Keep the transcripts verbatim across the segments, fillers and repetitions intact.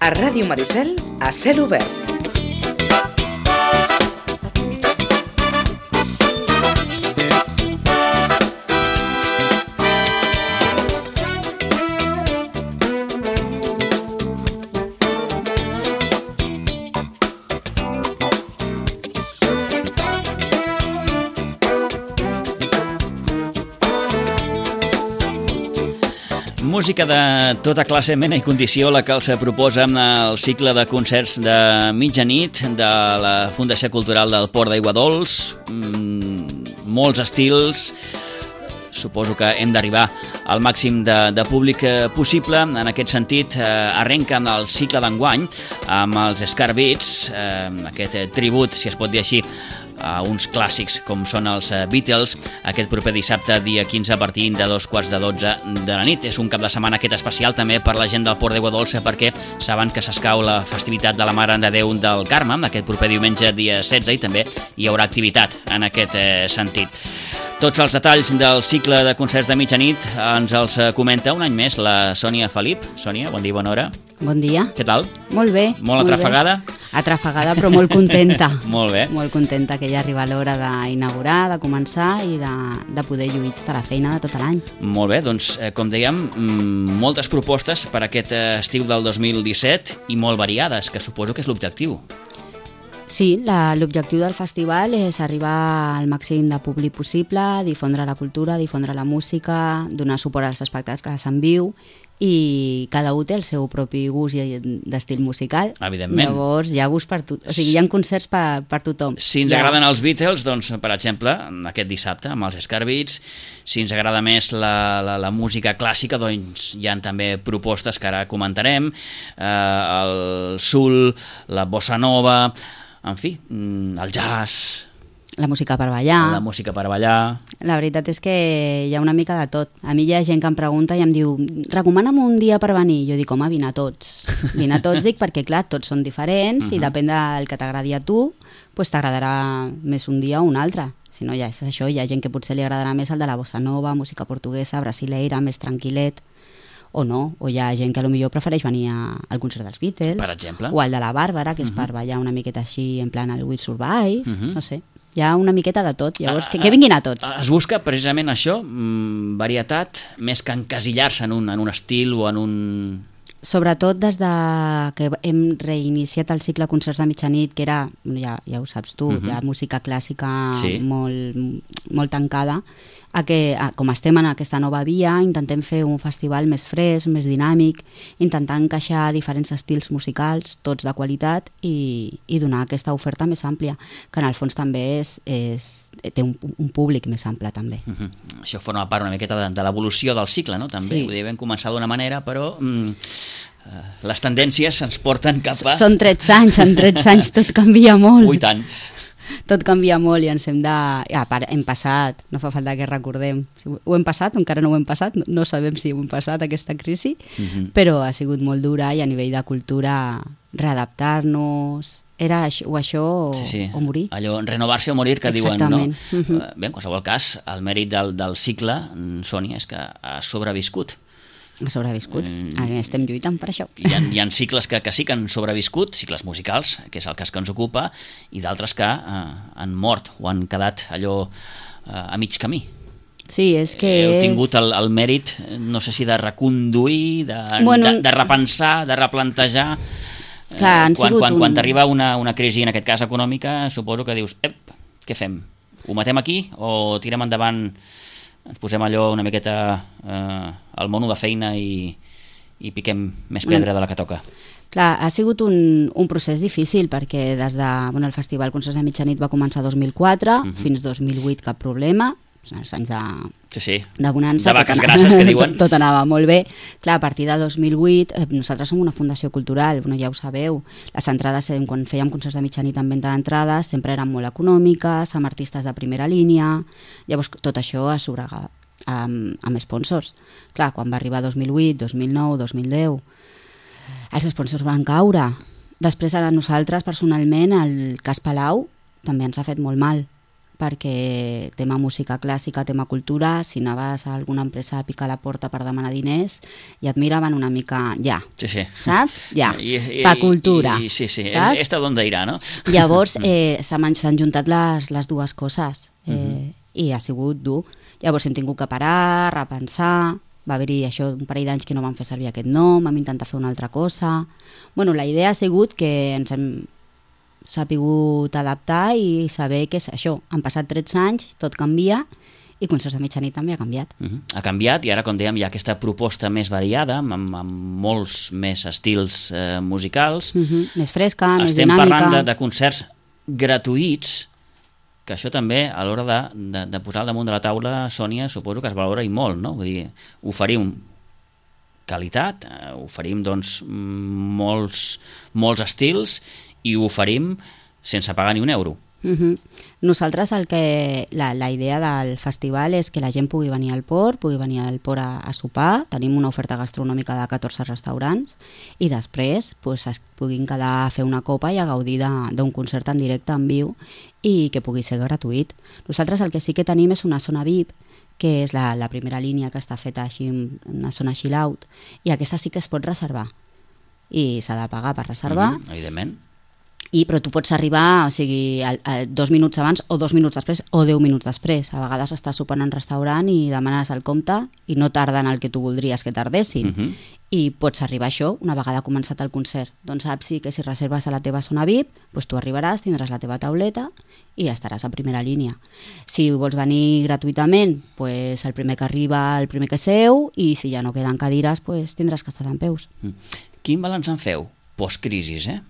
A Ràdio Maricel, a cel obert. Música de tota classe, mena i condició, la que els proposa el cicle de concerts de mitjanit de la Fundació Cultural del Port d'Aiguadols. Mm, molts estils. Suposo que hem d'arribar al màxim de, de públic possible. En aquest sentit, eh, arrenca el cicle d'enguany amb els Scar Beats, eh, aquest tribut, si es pot dir així, a uns clàssics com són els Beatles, aquest proper dissabte, dia quinze, a partir de dos quarts de dotze de la nit. És un cap de setmana aquest especial també per la gent del Port d'Aiguadols, perquè saben que s'escau la festivitat de la Mare de Déu del Carme, aquest proper diumenge, dia setze, i també hi haurà activitat en aquest eh, sentit. Tots els detalls del cicle de concerts de mitjanit ens els comenta un any més la Sònia Felip. Sònia, bon dia, bona hora. Bon dia. Què tal? Molt bé. Molt atrafegada? Atrafegada, però molt contenta. Molt bé. Molt contenta que ja arriba l'hora d'inaugurar, de començar i de, de poder lluir tota la feina de tot l'any. Molt bé, doncs, eh, com dèiem, moltes propostes per aquest estiu del dos mil disset i molt variades, que suposo que és l'objectiu. Sí, l'objectiu del festival és arribar al màxim de públic possible, difondre la cultura, difondre la música, donar suport als espectacles en viu, i cada un té el seu propi gust d'estil musical. Evidentment. Llavors hi ha gust per tothom, o sigui, hi ha concerts per, per tothom. Si ens ja. agraden els Beatles, doncs, per exemple, aquest dissabte amb els Scar Beats. Si ens agrada més la, la, la música clàssica, doncs hi ha també propostes que ara comentarem, eh, el soul, la bossa nova, en fi, el jazz, la música per ballar. La música per ballar. La veritat és que hi ha una mica de tot. A mi hi ha gent que em pregunta i em diu, recomana'm un dia per venir. Jo dic, home, vine a tots. Vine a tots, dic, perquè clar, tots són diferents uh -huh. i depèn del que t'agradi a tu, doncs t'agradarà més un dia o un altre. Si no, ja és això, hi ha gent que potser li agradarà més el de la bossa nova, música portuguesa, brasileira, més tranquil·let, o no, o hi ha gent que potser prefereix venir a, al concert dels Beatles, per exemple, o al de la Bàrbara, que és uh -huh. per ballar una miqueta així, en plan el Will Survive, uh -huh. no sé. Hi ha una miqueta de tot, llavors que, que vinguin a tots. Es busca precisament això, mmm, varietat, més que encasillar-se en un, en un estil o en un... Sobretot des de que hem reiniciat el cicle Concerts de mitjanit, que era, ja, ja ho saps tu, uh-huh. ja música clàssica sí. molt, molt tancada, a que, a, com estem en aquesta nova via, intentem fer un festival més fresc, més dinàmic, intentar encaixar diferents estils musicals, tots de qualitat, i, i donar aquesta oferta més àmplia, que en el fons també és, és, té un, un públic més ample també. Uh-huh. Això forma part una miqueta de, de l'evolució del cicle, no? També, sí. Vull dir, vam començar d'una manera, però mm, les tendències ens porten cap a... Són tretze anys, en tretze anys tot canvia molt. Ui, tant. Tot canvia molt i ens hem de... Ja, hem passat, no fa falta que recordem. Ho hem passat o encara no ho hem passat? No, no sabem si ho hem passat, aquesta crisi, uh-huh. però ha sigut molt dura i a nivell de cultura readaptar-nos... Era això, o això sí, sí. o morir. Allò, renovar-se o morir, que exactament. Diuen, no? Uh-huh. Bé, en qualsevol cas, el mèrit del, del cicle, Sònia, és que ha sobreviscut. Ha sobreviscut. Mm. Estem lluitant per això. Hi ha, hi ha cicles que, que sí que han sobreviscut, cicles musicals, que és el cas que ens ocupa, i d'altres que eh, han mort o han quedat allò eh, a mig camí. Sí, és que Heu és... tingut el, el mèrit, no sé si de reconduir, de, bueno, de, de repensar, de replantejar... Clar, eh, quan quan, un... quan t'arriba una, una crisi, en aquest cas econòmica, suposo que dius, ep, què fem? Ho matem aquí o tirem endavant, ens posem allò una miqueta eh, al mono de feina i, i piquem més pedra de la que toca? Clar, ha sigut un, un procés difícil perquè des de... Bueno, el Festival Concerts de mitjanit va començar dos mil quatre, uh-huh. fins dos mil vuit cap problema, els anys de, sí, sí. de bonança, de vaques grasses, que diuen. Tot, tot anava molt bé. Clar, a partir de dos mil vuit, eh, nosaltres som una fundació cultural, bueno, ja ho sabeu, les entrades, eh, quan fèiem concerts de mitjanit en venda d'entrades, sempre eren molt econòmiques, amb artistes de primera línia, llavors tot això es sobregava amb, amb sponsors. Clar, quan va arribar dos mil vuit, dos mil nou, dos mil deu, els sponsors van caure. Després a nosaltres, personalment, el cas Palau també ens ha fet molt mal, perquè tema música clàssica, tema cultura, si anaves a alguna empresa a picar la porta per demanar diners i et miraven una mica, ja, sí, sí. saps? Ja, I, i, pa cultura. I, i, sí, sí, saps? Esta d'on irà, no? Llavors eh, s'han juntat les, les dues coses eh, uh-huh. i ha sigut dur. Llavors hem tingut que parar, repensar, va haver-hi això un parell d'anys que no vam fer servir aquest nom, vam intentar fer una altra cosa. Bueno, la idea ha sigut que ens hem sapigut adaptar i saber que és això. Han passat tretze anys, tot canvia, i Concerts de Mitjanit també ha canviat. Uh-huh. Ha canviat i ara, com dèiem, hi ha aquesta proposta més variada, amb, amb molts més estils eh, musicals. Uh-huh. Més fresca, Estem més dinàmica. Estem parlant de, de concerts gratuïts, que això també, a l'hora de, de, de posar al damunt de la taula, Sònia, suposo que es valora i molt, no? Vull dir, oferim qualitat, eh, oferim doncs, molts, molts estils i ho oferim sense pagar ni un euro. Uh-huh. Nosaltres el que la, la idea del festival és que la gent pugui venir al port, pugui venir al port a, a sopar, tenim una oferta gastronòmica de catorze restaurants i després pues, es puguin quedar a fer una copa i a gaudir d'un concert en directe en viu i que pugui ser gratuït. Nosaltres el que sí que tenim és una zona V I P, que és la, la primera línia que està feta així, una zona chill out, i aquesta sí que es pot reservar i s'ha de pagar per reservar. Mm-hmm, evidentment. I, però tu pots arribar, o sigui, a, a dos minuts abans o dos minuts després o deu minuts després. A vegades estàs sopant en restaurant i demanes el compte i no tarden el que tu voldries que tardessin. Uh-huh. I pots arribar a això una vegada ha començat el concert. Doncs saps sí que si reserves a la teva zona V I P, doncs tu arribaràs, tindràs la teva tauleta i estaràs a primera línia. Si vols venir gratuïtament, doncs el primer que arriba, el primer que seu, i si ja no queden cadires, doncs tindràs que estar dempeus. Mm. Quin balanç en feu? Post-crisis, eh?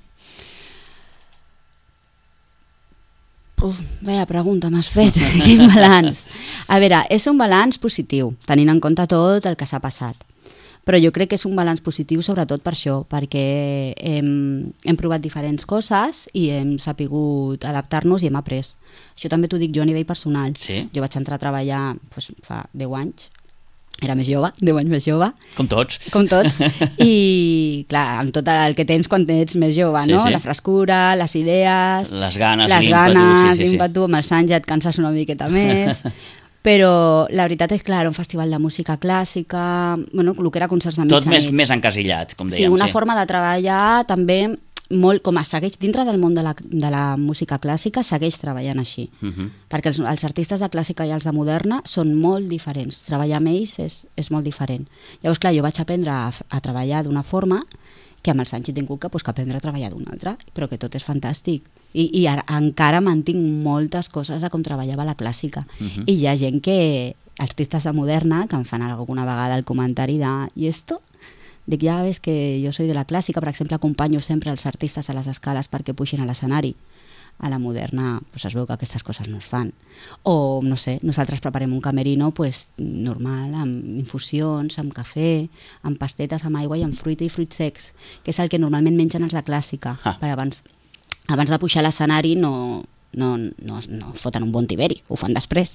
Uf, veia pregunta m'has fet, quin balanç? A veure, és un balanç positiu, tenint en compte tot el que s'ha passat. Però jo crec que és un balanç positiu sobretot per això, perquè hem, hem provat diferents coses i hem sapigut adaptar-nos i hem après. Això també t'ho dic jo a nivell personal. Sí? Jo vaig entrar a treballar doncs, fa deu anys, era més jove, deu anys més jove. Com tots. Com tots. I, clar, amb tot el que tens quan ets més jove, sí, no? Sí. La frescura, les idees... Les ganes, les l'ímpetu. ganes, Sí, sí, l'ímpetu, amb els anys ja et canses una miqueta més. Però la veritat és que, clar, un festival de música clàssica, bueno, el que era concerts de mitjanit. Tot més, més encasillat, com dèiem. Sí, una sí. forma de treballar també... molt, com a segueix dintre del món de la, de la música clàssica, segueix treballant així. Uh-huh. Perquè els, els artistes de clàssica i els de moderna són molt diferents. Treballar amb ells és, és molt diferent. Llavors, clar, jo vaig aprendre a, a treballar d'una forma que amb els anys he tingut que, pues, que aprendre a treballar d'una altra, però que tot és fantàstic. I, i ara, encara mantinc moltes coses de com treballava la clàssica. Uh-huh. I hi ha gent que, artistes de moderna, que em fan alguna vegada el comentari de «I esto?» Dic, ja ves que jo soy de la clàssica, per exemple, acompanyo sempre els artistes a les escales perquè puixin a l'escenari. A la moderna pues, es veu que aquestes coses no es fan. O, no sé, nosaltres preparem un camerino pues, normal, amb infusions, amb cafè, amb pastetes, amb aigua i amb fruita i fruits secs, que és el que normalment mengen els de clàssica. Ah. Per abans, abans de pujar a l'escenari no, no, no, no foten un bon tiberi, ho fan després.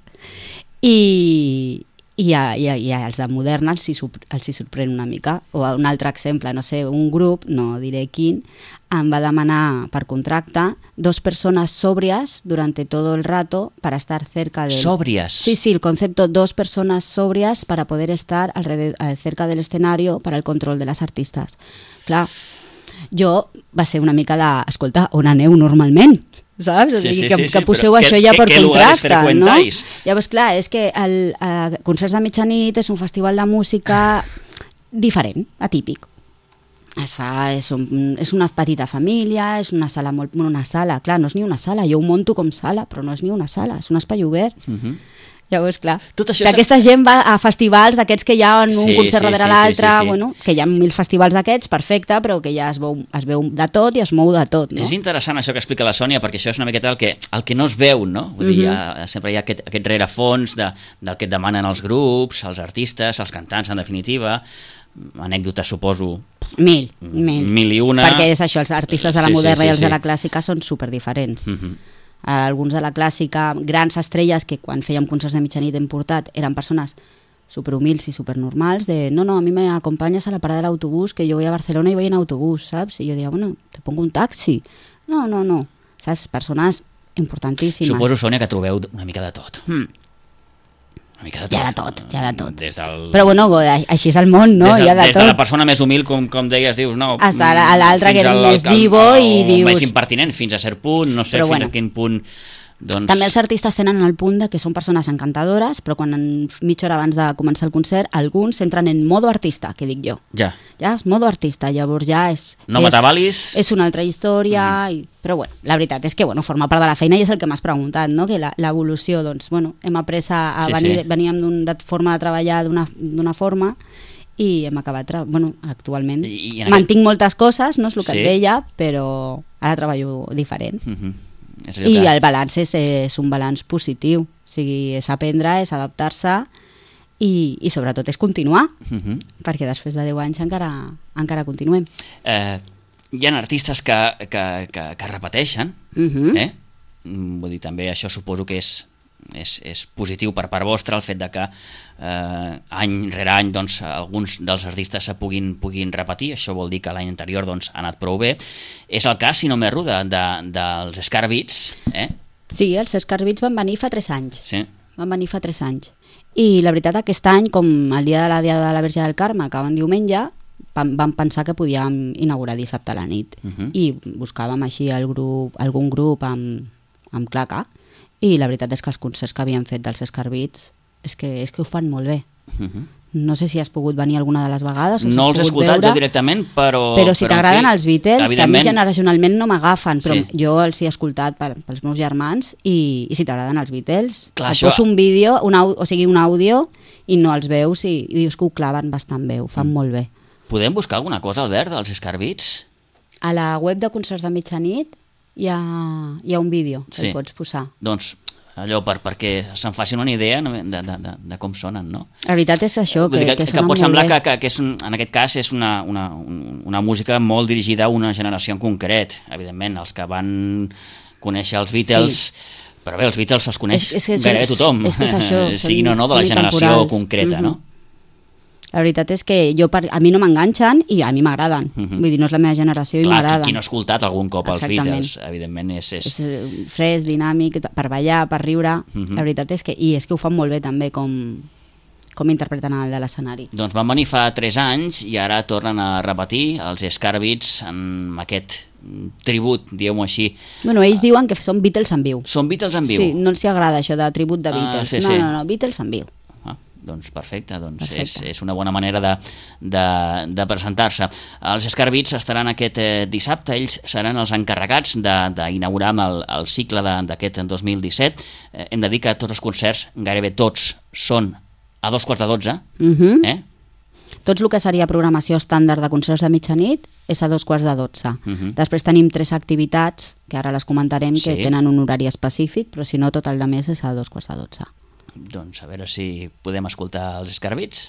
I... I, a, i, a, i a els de moderna els hi, els hi sorprèn una mica. O un altre exemple, no sé, un grup, no diré quin, em va demanar per contracte dos persones sobrias durante todo el rato para estar cerca de... ¿Sobrias? Sí, sí, el concepto, dos personas sobrias para poder estar alrededor, cerca del escenario para el control de las artistas. Clar, jo va ser una mica de... Escolta, on aneu normalment? Saps? O sigui, sí, sí, que, sí, que sí, poseu que, això ja que, per que contracte, no? Llavors, clar, és que el, el Concerts de Mitjanit és un festival de música diferent, atípic. Es fa, és, un, és una petita família, és una sala molt... Una sala, clar, no és ni una sala, jo ho monto com sala, però no és ni una sala, és un espai obert. Uh-huh. Llavors, clar, que aquesta gent va a festivals d'aquests que hi ha un sí, concert sí, darrere sí, l'altre, sí, sí, sí. bueno, que hi ha mil festivals d'aquests, perfecte, però que ja es veu, es veu de tot i es mou de tot, no? És interessant això que explica la Sònia, perquè això és una miqueta el que, el que no es veu, no? Vull dir, uh-huh. hi ha, sempre hi ha aquest, aquest rerefons de, del que et demanen els grups, els artistes, els cantants, en definitiva. Anècdotes, suposo... Mil, mil. Mil i una. Perquè és això, els artistes de la sí, moderna sí, sí, i els sí. de la clàssica són superdiferents. Uh-huh. Alguns de la clàssica, grans estrelles que quan fèiem concerts de mitjanit hem portat, eren persones superhumils i supernormals, de no, no, a mi me acompanyes a la parada de l'autobús, que jo voy a Barcelona i voy en autobús, saps? I jo deia, bueno, te pongo un taxi. No, no, no, saps? Persones importantíssimes. Suposo, Sònia, que trobeu una mica de tot. Mm. Una mica de tot. Hi ha de tot, hi ha de tot. Des del... Però bueno, així és el món, no? Des de, hi ha de des tot. de la persona més humil, com, com deies, dius, no... Hasta l'altre que era més divo i dius... més impertinent, fins a cert punt, no sé però fins bueno. a quin punt... Doncs... També els artistes tenen el punt de que són persones encantadores, però quan en mitja hora abans de començar el concert, alguns entren en modo artista, que dic jo. Ja. Ja, és modo artista, llavors ja és... No és, m'atabalis... És una altra història, mm. i, però bueno, la veritat és que bueno, forma part de la feina i és el que m'has preguntat, no? Que l'evolució, doncs, bueno, hem après a, a sí, venir, sí. veníem d'una forma de treballar d'una forma i hem acabat, bueno, actualment I, i aquest... mantinc moltes coses, no és el que sí. et deia, però ara treballo diferent. Mm-hmm. I el balanç és, és un balanç positiu, o sigui, és aprendre, és adaptar-se i, i sobretot és continuar, uh-huh. perquè després de deu anys encara, encara continuem. Eh, hi ha artistes que, que, que, que repeteixen, uh-huh. eh? Vull dir, també això suposo que és, és, és positiu per part vostra, el fet de que eh, any rere any doncs, alguns dels artistes se puguin, puguin repetir, això vol dir que l'any anterior doncs, ha anat prou bé. És el cas, si no m'he ruda, de, dels Scarbits, eh? Sí, els Scarbits van venir fa tres anys. Sí. Van venir fa tres anys. I la veritat, aquest any, com el dia de la Dia de la Verge del Carme, que van diumenge, vam, vam pensar que podíem inaugurar dissabte a la nit. Uh-huh. I buscàvem així el grup, algun grup amb, amb claca, i la veritat és que els concerts que havien fet dels Scarbits és que, és que ho fan molt bé. Uh-huh. No sé si has pogut venir alguna de les vegades o no si els he escoltat veure, jo directament, però... Però si t'agraden els Beatles, que a mi generacionalment no m'agafen, però sí. jo els he escoltat per, pels meus germans i, i si t'agraden els Beatles, clar, et això... poso un vídeo, un au, o sigui un àudio i no els veus i, i dius que ho claven bastant bé, ho fan mm. molt bé. Podem buscar alguna cosa, Albert, dels Scarbits? A la web de concerts de mitjanit hi ha, hi ha un vídeo que sí. el pots posar. Doncs allò per, perquè se'n facin una idea de, de, de, de com sonen, no? La veritat és això, que, que, que, que que pot semblar que, que, que és un, en aquest cas és una, una, una música molt dirigida a una generació en concret. Evidentment, els que van conèixer els Beatles, sí. però bé, els Beatles els coneix és, és, és, gairebé tothom, és que és això, siguin o no de la generació temporals. concreta, mm-hmm. no? La veritat és que jo, a mi no m'enganxen i a mi m'agraden. Uh-huh. Vull dir, no és la meva generació i m'agraden. Clar, qui no ha escoltat algun cop els Beatles, evidentment és... És, és fresc, dinàmic, per ballar, per riure. Uh-huh. La veritat és que... I és que ho fan molt bé també, com, com interpreten el de l'escenari. Doncs van venir fa tres anys i ara tornen a repetir els Scarbits en aquest tribut, diguem-ho així. Bueno, ells diuen que són Beatles en viu. Són Beatles en viu? Sí, no els agrada això de tribut de Beatles. Ah, sí, no, sí. no, no, Beatles en viu. Doncs perfecte, doncs perfecte. És, és una bona manera de, de, de presentar-se. Els Scarbits estaran aquest eh, dissabte, ells seran els encarregats d'inaugurar el, el cicle d'aquest dos mil disset. Eh, hem de dir que tots els concerts, gairebé tots, són a dos quarts de dotze. Uh-huh. eh? Tots el que seria programació estàndard de concerts de mitjanit és a dos quarts de dotze. Uh-huh. Després tenim tres activitats, que ara les comentarem, sí. que tenen un horari específic, però si no tot el de més és a dos quarts de dotze. Doncs a veure si podem escoltar els Scarbits.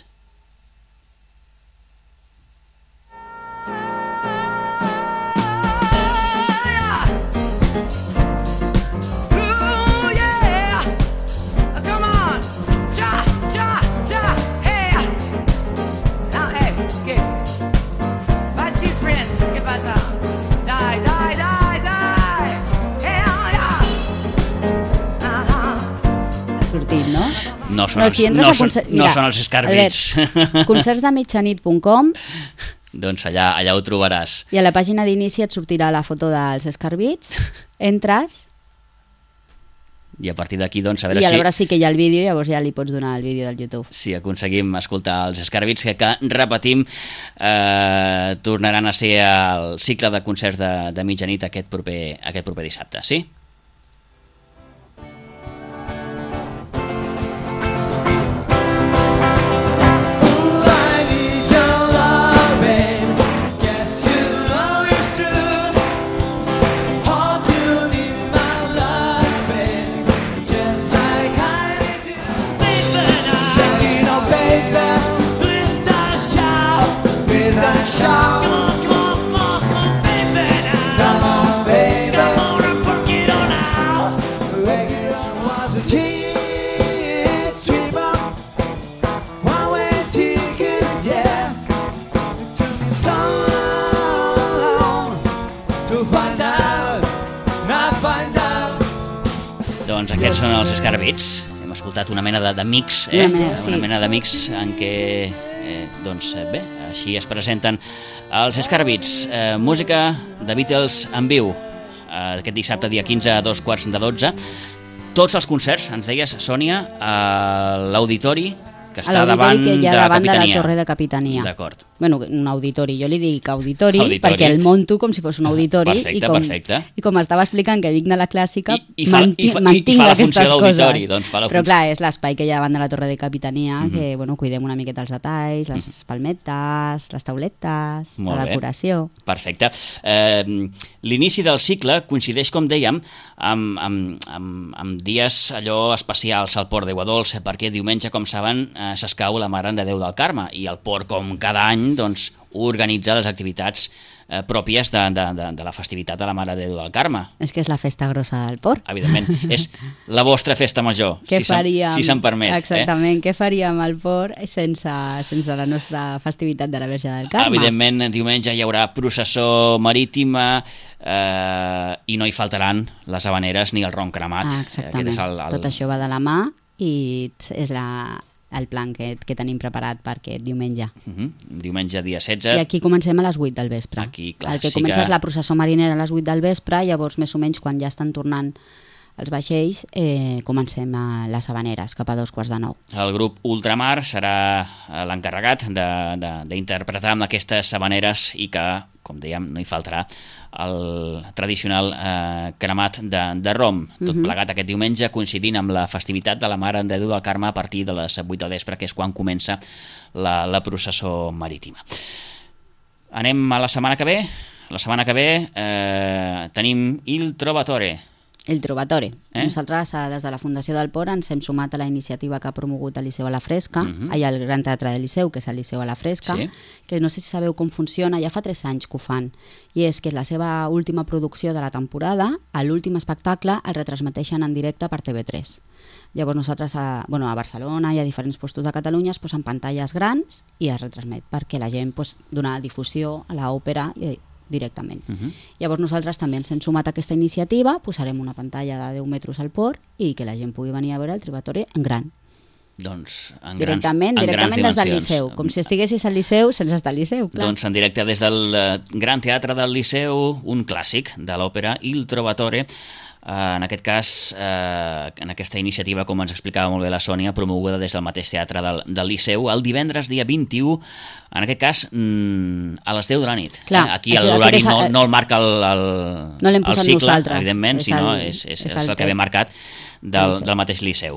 No? No són, no, si els, no, són, concert... Mira, no són els Scarbits. concerts de mitjanit punt com Doncs allà, allà ho trobaràs. I a la pàgina d'inici et sortirà la foto dels Scarbits, entres i a partir d'aquí doncs a veure i si... I aleshores sí que hi ha el vídeo, llavors ja li pots donar el vídeo del YouTube. Si aconseguim escoltar els Scarbits, que, que repetim, eh, tornaran a ser el cicle de concerts de, de mitjanit aquest proper, aquest proper dissabte, sí? Come on, come on, baby now. Come on, baby. Come on and work it on. Aquests són els Scarbits. Hem escoltat una mena de, de mix, eh? Una mena, sí. una mena de mix en què, eh, doncs, bé, així es presenten els Scarbits. Eh, música de Beatles en viu, eh, aquest dissabte, dia quinze, a dos quarts de dotze. Tots els concerts, ens deies, Sònia, a l'auditori, que està davant, que hi ha de, davant de la torre de Capitania. D'acord. Bueno, un auditori, jo li dic auditori, auditori. perquè el monto com si fos un auditori. Perfecte, i com, perfecte. I com estava explicant que vinc de la clàssica, I, i fa, manti, i fa, mantinc i fa la aquestes funció coses. Doncs fa la Però funció. clar, és l'espai que hi ha davant de la torre de Capitania, mm -hmm. que bueno, cuidem una miqueta els detalls, les mm -hmm. palmetes, les tauletes, Molt la bé. decoració. Perfecte. Eh, L'inici del cicle coincideix, com dèiem, amb, amb, amb, amb dies allò especials al Port d'Aigua Dolça, perquè diumenge, com saben, eh, s'escau la Mare de Déu del Carme, i el Port, com cada any, doncs, organitza les activitats eh, pròpies de, de, de, de la festivitat de la Mare de Déu del Carme. És que és la festa grossa del Port. Evidentment, és la vostra festa major, què si faríem, se'n si se'n permet. Exactament, eh? Què faríem al Port sense, sense la nostra festivitat de la Verge del Carme? Evidentment, diumenge hi haurà processó marítima eh, i no hi faltaran les habaneres ni el ron cremat. Ah, exactament, és el, el... tot això va de la mà i és la... el plan que, que tenim preparat per aquest diumenge. Uh-huh. Diumenge, dia setze. I aquí comencem a les vuit del vespre. Aquí, clar, el que sí comença que... és la processó marinera a les vuit del vespre, llavors més o menys quan ja estan tornant els vaixells, eh, comencem a les habaneres, cap a dos quarts de nou. El grup Ultramar serà l'encarregat d'interpretar amb aquestes habaneres i que, com dèiem, no hi faltarà el tradicional eh, cremat de, de rom, tot uh-huh. plegat aquest diumenge, coincidint amb la festivitat de la Mare de Déu del Carme a partir de les vuit del vespre, que és quan comença la, la processó marítima. Anem a la setmana que ve. La setmana que ve eh, tenim Il Trovatore. El Trovatore. Eh? Nosaltres, des de la Fundació del Port, ens hem sumat a la iniciativa que ha promogut el Liceu a la Fresca, uh-huh. allà al Gran Teatre del Liceu, que és el Liceu a la Fresca, sí. que no sé si sabeu com funciona, ja fa tres anys que ho fan, i és que la seva última producció de la temporada, a l'últim espectacle, el retransmeteixen en directe per T V tres. Llavors nosaltres a, bueno, a Barcelona i a diferents puestos de Catalunya es posen pantalles grans i es retransmet perquè la gent pues, dona difusió a l'òpera i directament. Uh-huh. Llavors nosaltres també ens hem sumat a aquesta iniciativa, posarem una pantalla de deu metres al port i que la gent pugui venir a veure el Trovatore en gran. Doncs en directament, grans, directament en grans des del Liceu, com si estiguessis al Liceu sense estar al Liceu, clar. Doncs en directe des del uh, Gran Teatre del Liceu, un clàssic de l'òpera Il Trovatore, Uh, en aquest cas, uh, en aquesta iniciativa, com ens explicava molt bé la Sònia, promoguda des del mateix teatre del, del Liceu, el divendres dia vint-i-u, en aquest cas, mm, a les deu de la nit. Clar, eh? Aquí l'horari no, no el marca el, el, no l'hem posat el cicle, nosaltres, evidentment, és sinó el, és, és, és, és el, el que ve marcat del, del mateix Liceu.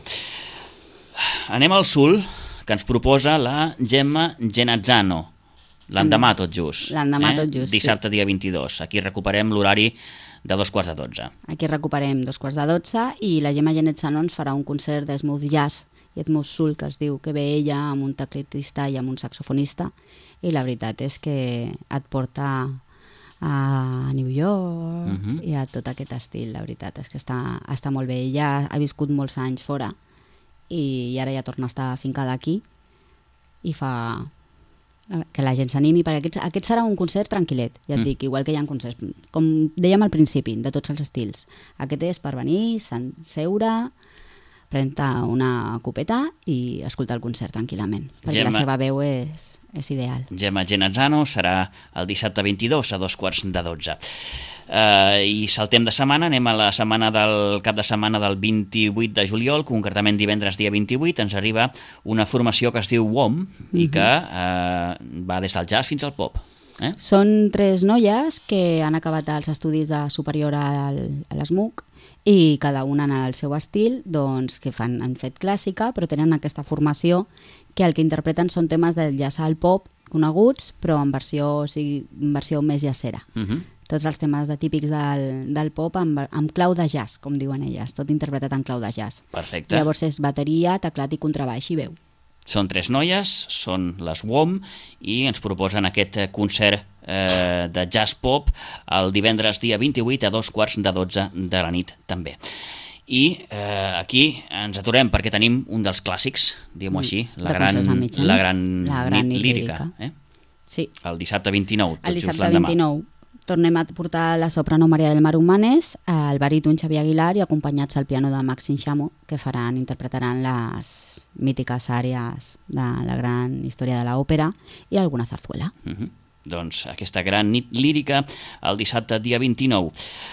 Anem al Sul, que ens proposa la Gemma Genazzano. L'endemà tot just. L'endemà eh? tot just, Dissabte sí. dia vint-i-dos. Aquí recuperem l'horari de dos quarts de dotze. Aquí recuperem dos quarts de dotze i la Gemma Genazzano ens farà un concert de smooth jazz i smooth soul, que es diu, que ve ella amb un teclatista i amb un saxofonista, i la veritat és que et porta a New York uh-huh. i a tot aquest estil. La veritat és que està, està molt bé. Ella ha viscut molts anys fora i, i ara ja torna a estar afincada aquí i fa que la gent s'animi, perquè aquest, aquest serà un concert tranquil·let, ja et mm. dic, igual que hi ha concerts, com dèiem al principi, de tots els estils. Aquest és per venir, seure, prendre una copeta i escoltar el concert tranquil·lament, perquè Gemma, la seva veu és, és ideal. Gemma Genazzano serà el dissabte vint-i-dos a dos quarts de dotze. Uh, I saltem de setmana, anem a la setmana del cap de setmana del vint-i-vuit de juliol, concretament divendres dia vint-i-vuit, ens arriba una formació que es diu W O M mm-hmm. i que uh, va des del jazz fins al pop. Eh? Són tres noies que han acabat els estudis de superior al, a l'ESMUC i cada una en el seu estil, doncs, que fan, han fet clàssica, però tenen aquesta formació que el que interpreten són temes del jazz al pop coneguts, però en versió, o sigui, en versió més jazzera. Mm-hmm. Tots els temes de típics del, del pop amb, amb clau de jazz, com diuen elles, tot interpretat en clau de jazz. Perfecte. Llavors és bateria, teclat i contrabaix i veu. Són tres noies, són les W O M i ens proposen aquest concert eh, de jazz pop el divendres dia vint-i-vuit a dos quarts de dotze de la nit també. I eh, aquí ens aturem perquè tenim un dels clàssics, diguem-ho així, la gran, la gran, la gran nit lírica. Eh? Sí. El dissabte vint-i-nou. El dissabte vint-i-nou. Tornem a portar la soprano Maria del Mar Humanes, el baríton Xavier Aguilar i acompanyats al piano de Maxim Xamo, que faran, interpretaran les mítiques àrees de la gran història de l'òpera i alguna zarzuela. Uh-huh. Doncs aquesta gran nit lírica el dissabte dia vint-i-nou.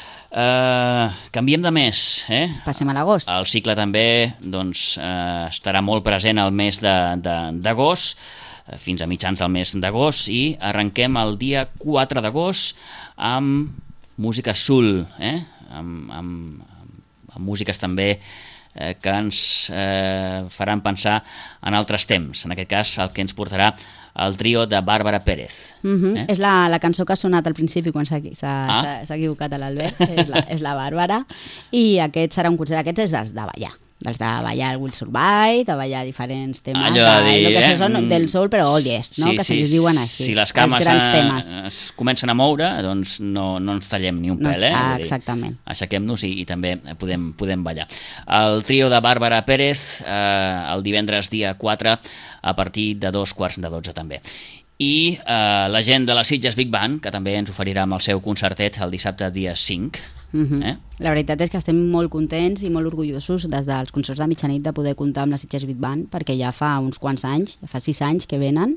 Uh, canviem de mes, eh? Passem a l'agost. El cicle també doncs, uh, estarà molt present al mes d'agost, fins a mitjans del mes d'agost, i arrenquem el dia quatre d'agost amb música soul, eh? amb, amb, amb músiques també eh, que ens eh, faran pensar en altres temps. En aquest cas, el que ens portarà el trio de Bàrbara Pérez. Uh-huh. eh? És la, la cançó que ha sonat al principi quan s'ha ah. equivocat a l'Albert, és, la, és la Bàrbara, i aquest serà un concert, aquests és dels de ballar. dels de ballar el Will Survive, de ballar diferents temes allò de dir, de, eh? que són del soul, però old yes, no? Sí, que sí, se li diuen així. Si les cames a, es comencen a moure, doncs no, no ens tallem ni un no, pèl, eh? Ah, exactament. Aixequem-nos i, i també podem, podem ballar. El trio de Bàrbara Pérez, eh, el divendres dia quatre, a partir de dos quarts de dotze també. I eh, la gent de la Sitges Big Band, que també ens oferirà amb el seu concertet el dissabte dia cinc. Uh-huh. eh? La veritat és que estem molt contents i molt orgullosos des dels concerts de mitjanit de poder comptar amb la Sitges Big Band, perquè ja fa uns quants anys, fa sis anys que venen,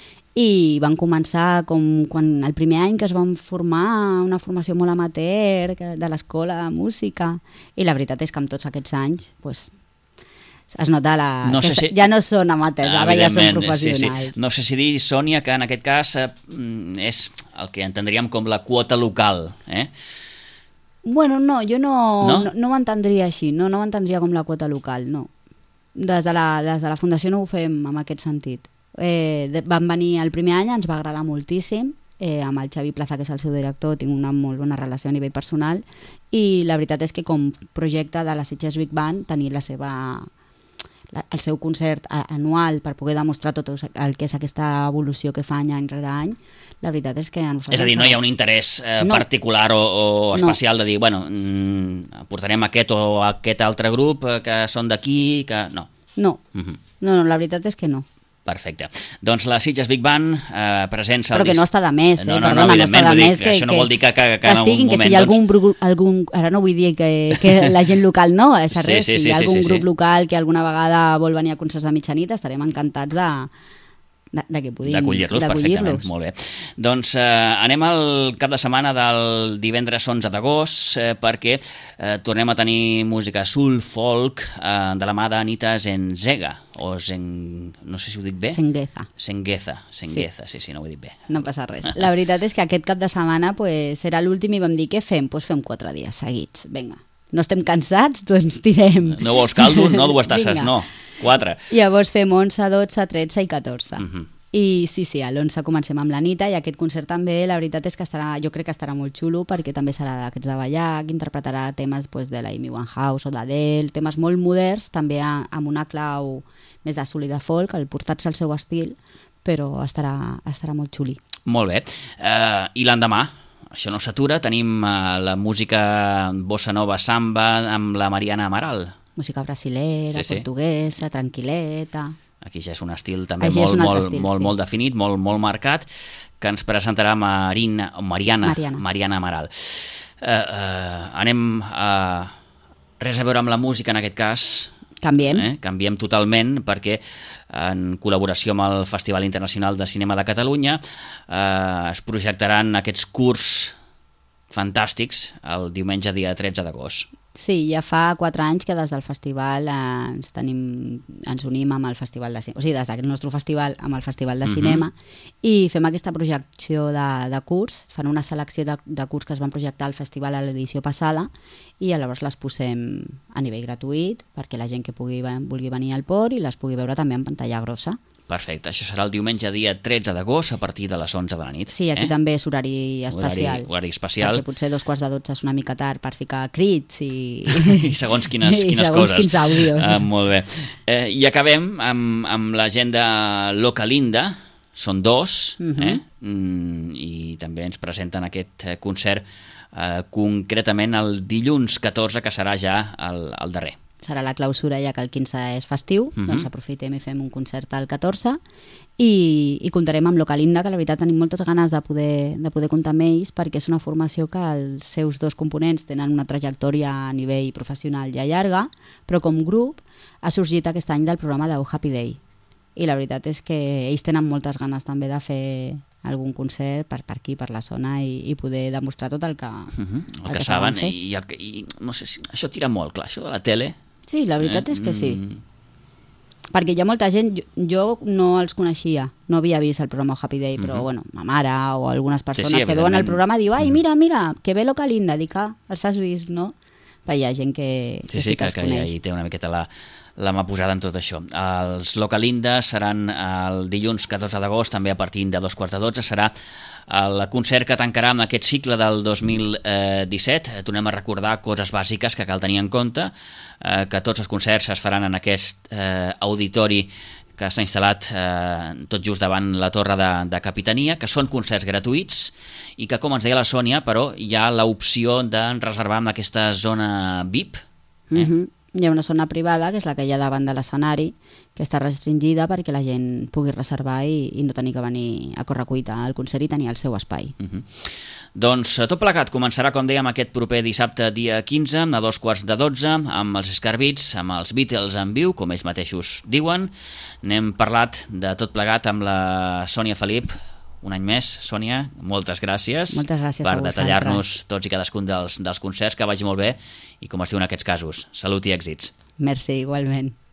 i van començar com quan el primer any que es van formar, una formació molt amateur de l'escola de música, i la veritat és que amb tots aquests anys pues, es nota la... No sé si... ja no són amateurs, ara ja són professionals. Sí, sí. No sé si dir, Sònia, que en aquest cas eh, és el que entendríem com la quota local, eh? Bueno, no, jo no, no? no, no ho entendria així, no, no ho entendria com la quota local, no. Des de la, des de la Fundació no ho fem en aquest sentit. Eh, de, van venir el primer any, ens va agradar moltíssim, eh, amb el Xavi Plaza, que és el seu director, tinc una molt bona relació a nivell personal, i la veritat és que com projecte de la Sitges Big Band, tenir la seva... el seu concert anual per poder demostrar tot el que és aquesta evolució que fa any rere any, la veritat és que... És a dir, no hi ha un interès eh, no. particular o, o especial no. de dir, bueno, mm, portarem aquest o aquest altre grup eh, que són d'aquí, que... No. No. Uh-huh. no, no, la veritat és que no. Perfecte. Doncs la Sitges Big Band eh, presents... Però que no està de més, eh? No, no, Perdona, no, evidentment, no està de dir, més que, això no vol dir que, que, que, que estiguin, en algun que moment... si hi ha algun, doncs... algun... Ara no vull dir que, que la gent local no, és res, sí, sí, si hi ha sí, algun sí, sí, grup sí. local que alguna vegada vol venir a concerts de mitjanit, estarem encantats de... De, de que puguin d'acollir-los, perfectament, molt bé. Doncs eh, anem al cap de setmana del divendres onze d'agost eh, perquè eh, tornem a tenir música soul, folk, eh, de la mà d'Anita Zenzega, o Zen... no sé si ho dic bé? Zengueza. Zengueza, Zengueza, sí. sí, sí, no ho he dit bé. No passa res. La veritat és que aquest cap de setmana pues, era l'últim i vam dir, què fem? Doncs pues fem quatre dies seguits, vinga. No estem cansats, doncs tirem. No vols caldo? No, dues tasses, no. Quatre. Llavors fem onze, dotze, tretze i catorze. Uh-huh. I sí, sí, a l'onze comencem amb l'Anita i aquest concert també, la veritat és que estarà, jo crec que estarà molt xulo perquè també serà d'aquests de ballar, que interpretarà temes pues, de la Amy Winehouse o d'Adele, temes molt moderns, també amb una clau més de soul i de folk, el portats al seu estil, però estarà, estarà molt xuli. Molt bé. Uh, I l'endemà? Això no s'atura, tenim uh, la música bossa nova samba amb la Mariana Amaral. Música brasilera, sí, sí. portuguesa, tranquil·leta... Aquí ja és un estil també molt, molt, estil, molt, sí. molt definit, molt, molt marcat, que ens presentarà Marina, Mariana, Mariana. Mariana Amaral. Uh, uh, anem a... Res a veure amb la música en aquest cas. Canviem. Eh? Canviem totalment perquè en col·laboració amb el Festival Internacional de Cinema de Catalunya eh, es projectaran aquests curts fantàstics el diumenge dia tretze d'agost. Sí, ja fa quatre anys que des del festival eh, ens, tenim, ens unim amb el festival de cinema, o sigui, des del nostre festival amb el festival de cinema, uh-huh. i fem aquesta projecció de, de curs, fan una selecció de, de curs que es van projectar al festival a l'edició passada i llavors les posem a nivell gratuït perquè la gent que pugui, vulgui venir al port i les pugui veure també en pantalla grossa. Perfecte, això serà el diumenge dia tretze d'agost a partir de les onze de la nit. Sí, aquí eh? també és horari especial. Horari, horari especial. Perquè potser dos quarts de dotze és una mica tard per ficar crits i... I segons quines, I quines segons coses. quins àudios. Uh, molt bé. Uh, I acabem amb, amb l'agenda Localinda, són dos, uh-huh. eh? mm, i també ens presenten aquest concert uh, concretament el dilluns catorze, que serà ja el, el darrer. serà la clausura, ja que el quinze és festiu, uh-huh. doncs aprofitem i fem un concert el catorze i, i comptarem amb Localinda, que la veritat tenim moltes ganes de poder, de poder comptar amb ells, perquè és una formació que els seus dos components tenen una trajectòria a nivell professional ja llarga, però com grup ha sorgit aquest any del programa de Oh Happy Day. I la veritat és que ells tenen moltes ganes també de fer algun concert per, per aquí, per la zona, i, i poder demostrar tot el que, uh-huh. el el que, que saben. fer. I, i, i no sé si això tira molt, clar, això de la tele. Sí, la veritat eh? és que sí. Mm. Perquè hi ha molta gent, jo, jo no els coneixia, no havia vist el programa Happy Day, però, uh-huh. bueno, ma mare o algunes persones sí, sí, que veuen el programa diu, ai, mira, mira, que bé Localinda, dic, ah, els has vist, no? Però hi ha gent que sí, que, sí, sí que, que, els que coneix. hi té una miqueta la, la mà posada en tot això. Els Localinda seran el dilluns catorze d'agost, també a partir de dos quarts de dotze, serà el concert que tancarà amb aquest cicle del dos mil disset. Tornem a recordar coses bàsiques que cal tenir en compte, eh, que tots els concerts es faran en aquest eh, auditori que s'ha instal·lat eh, tot just davant la torre de, de Capitania, que són concerts gratuïts i que, com ens deia la Sònia, però hi ha l'opció de reservar en aquesta zona V I P. Eh? Mm-hmm. Hi ha una zona privada, que és la que hi ha davant de l'escenari, que està restringida perquè la gent pugui reservar i, i no tenir que venir a correcuita al concert i tenir el seu espai. Uh-huh. Doncs tot plegat començarà, com dèiem, aquest proper dissabte, dia quinze, a dos quarts de dotze, amb els Scarbits, amb els Beatles en viu, com ells mateixos diuen. N'hem parlat de tot plegat amb la Sònia Felip, un any més. Sònia, moltes gràcies, moltes gràcies per detallar-nos tots i cadascun dels, dels concerts, que vagi molt bé i com es diu en aquests casos. Salut i èxits. Merci, igualment.